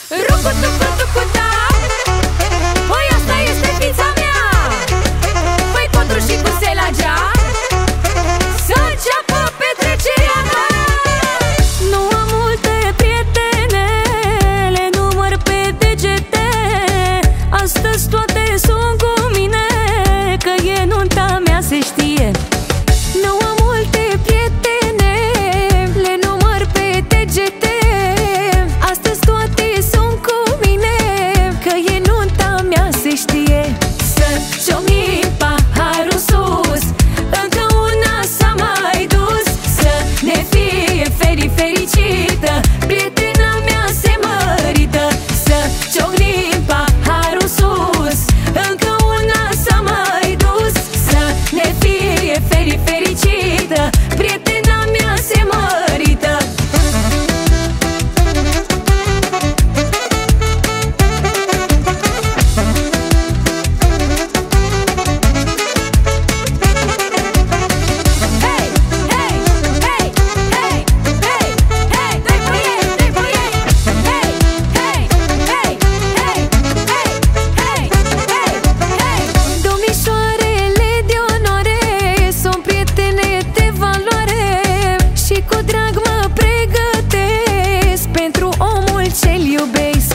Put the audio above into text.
Rucu-tucu-tucu-da, păi asta este fița mea. Păi Cotru și cu Selagea, să înceapă petrecerea ta. Nu am multe prietene, le număr pe degete. Astăzi toate sunt cu mine, că e nunta mea, se știe. Nu am multe prietene, le număr pe degete. Astăzi toate sunt cu mine, că e nunta mea, se știe. Să ciocnim paharul sus, încă una s-a mai dus. Să ne fie fericită, prietena mea se mărită. Să ciocnim paharul sus, încă una s-a mai dus. Să ne fie fericită, prietena mea se mărită. Domnișoarele de onoare sunt prietene de valoare și cu drag mă pregătesc pentru omul ce-l iubesc.